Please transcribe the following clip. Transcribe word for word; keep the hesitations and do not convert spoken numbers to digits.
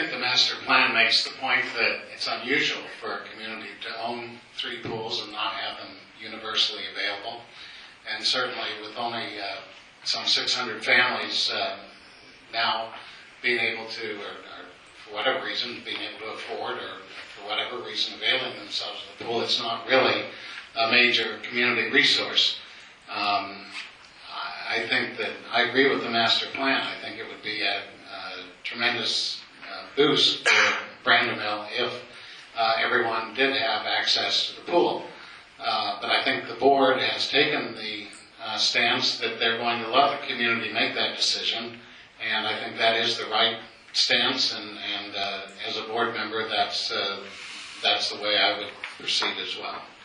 think the master plan makes the point that it's unusual for a community to own three pools and not have them universally available. And certainly with only uh, some six hundred families uh, now being able to, or, or for whatever reason, being able to afford, or for whatever reason availing themselves of the pool, it's not really a major community resource. Um, I think that I agree with the master plan. I think it would be a, a tremendous uh, boost for Brandonville if uh, everyone did have access to the pool. Uh, but I think the board has taken the uh, stance that they're going to let the community make that decision, and I think that is the right stance. And, and uh, as a board member, that's uh, that's the way I would proceed as well.